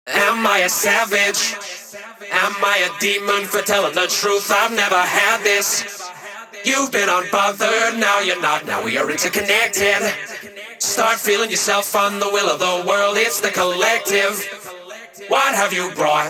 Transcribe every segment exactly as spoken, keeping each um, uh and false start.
Am I a savage? Am I a demon for telling the truth? I've never had this. You've been unbothered, now you're not, now we are interconnected. Start feeling yourself on the will of the world, it's the collective. What have you brought?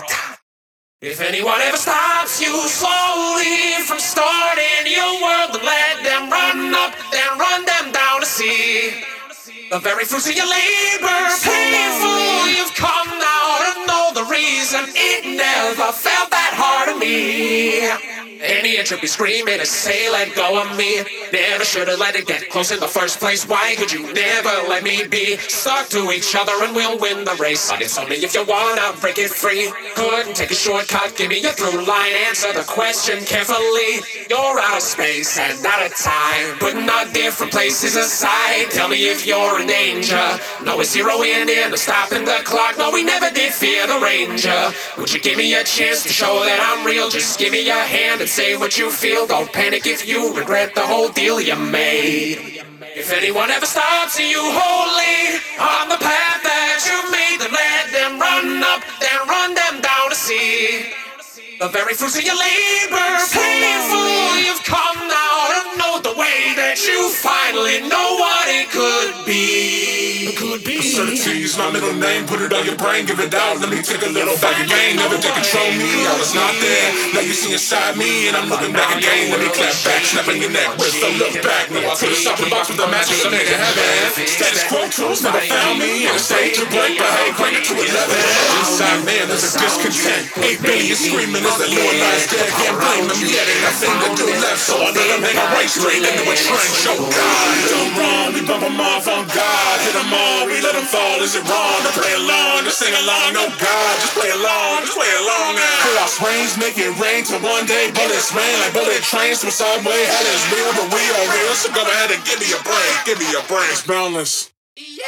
If anyone ever stops you slowly from starting your world, then let them run up, then run them down to sea. The very fruits of your labor, painful, you've come now to know the reason it never felt that hard to me. Any inch be screaming and say let go of me. Never should've let it get close in the first place. Why could you never let me be? Stuck to each other and we'll win the race. But it's only if you wanna break it free. Couldn't take a shortcut, give me a through line. Answer the question carefully. You're out of space and out of time, putting our different places aside. Tell me if you're in danger. No, it's zeroing in or stopping the clock. No, we never did fear the ranger. Would you give me a chance to show that I'm real? Just give me your hand and say what you feel. Don't panic if you regret the whole deal you made. If anyone ever stops you wholly on the path that you made, then let them run up, then run them down to sea. The very fruits of your labor, painful, you've come now to know the way that you finally know what it could be. It could be. Absurdities, my middle name, put it on your brain, give it out. Let me take a little back again. Never did control me, I was not there. Now you see inside me, and I'm looking back again. Let me clap back, snapping your neck, wrist, don't look back. Now I put a shopping box with a match, so make it heaven. Status quo tools never found me. In a stage to break, but hey, crank it to eleven. Inside man, there's a discontent. Eight billion screaming as the Lord lies dead. Can't blame them yet, ain't nothing to do left. So I let them hang a right straight into a trench. Oh God, don't wrong, we bump them off on God. Hit them all, we let them fall. Is it wrong to play along, to sing along? No God, just play along, just play along now. Chaos rains, make it rain till one day bullets rain like bullet trains to a subway. Hell is real, but we are real. So go ahead and give me a break, give me a break. It's boundless. Yeah!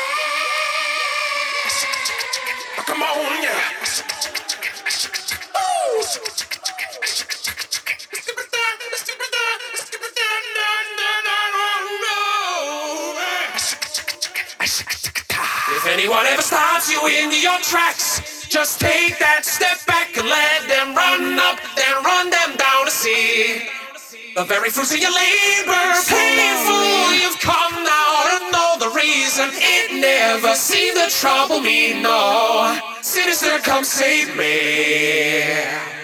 Come on, yeah! If anyone ever stops you in your tracks, just take that step back and let them run up, then run them down to sea. The very fruits of your labor, painful, you've come now to know the reason it never seemed to trouble me, no. Sinister, come save me.